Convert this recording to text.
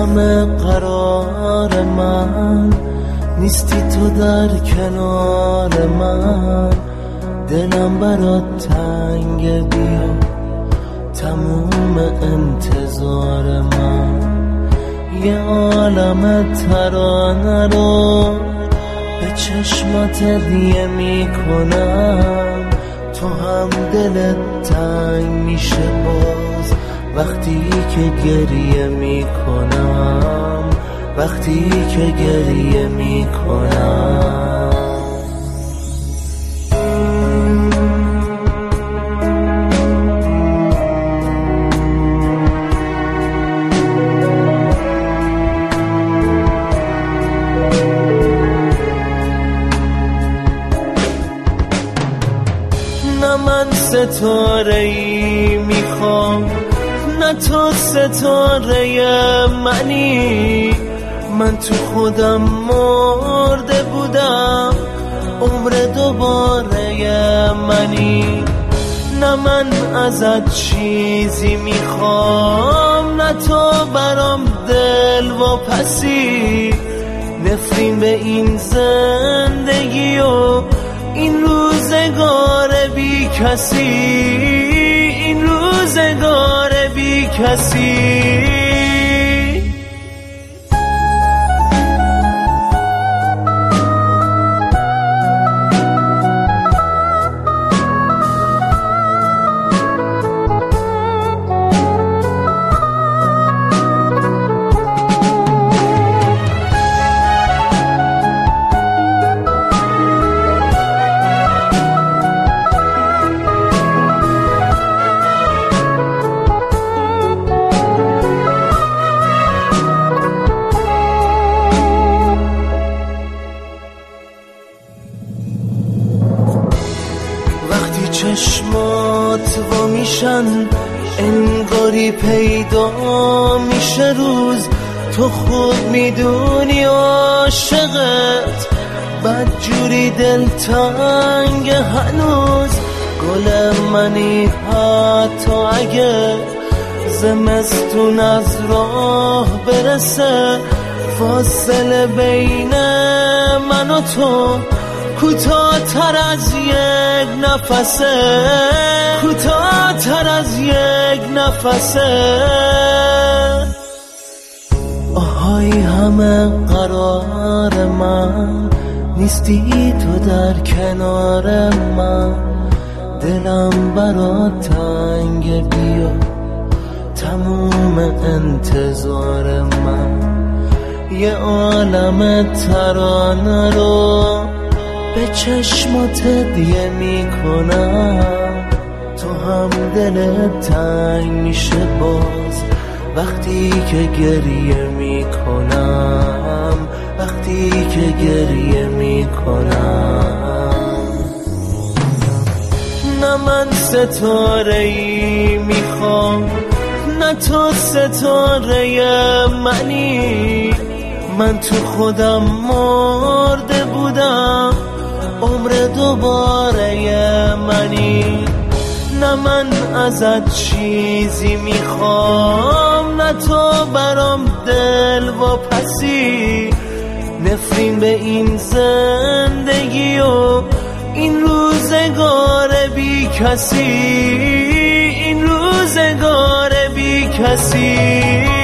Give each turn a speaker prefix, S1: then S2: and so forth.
S1: همه قرار من، نیستی تو در کنار من. دلم برات تنگ، بیا تموم انتظار من. یه عالم ترانه رو به چشمات دیه میکنم. تو هم دلت تنگ میشه باز وقتی که گریه میکنم، وقتی که گریه میکنم. نه من ستاره‌ای میخوام، نه تو ستاره منی. من تو خودم مرده بودم، عمر دوباره منی. نه من ازت چیزی میخوام، نه تو برام دل و پسی. نفرین به این زندگی و این روزگار بی کسی، این روزگار بی کسی. چشمات وا میشن انگاری پیدا میشه روز. تو خود میدونی عاشقت بدجوری دلتنگ هنوز. گل منی حتی اگه زمستون از راه برسه. فاصله بین من و تو کوتاه‌تر از یک نفسه، کوتاه‌تر از یک نفسه. آهای همه قرار من، نیستی تو در کنار من. دلم برات تنگ، بیا تموم انتظار من. یه عالم ترانه رو به چشمات دیه میکنم. تو هم دلت تنگ میشه باز وقتی که گریه میکنم، وقتی که گریه میکنم. نه من ستاره‌ای میخوام، نه تو ستاره منی. من تو خودم مرده بودم، عمر دوباره منی. نه من ازت چیزی میخوام، نه تو برام دل و پسی. نفرین به این زندگی و این روزگار بی کسی، این روزگار بی کسی.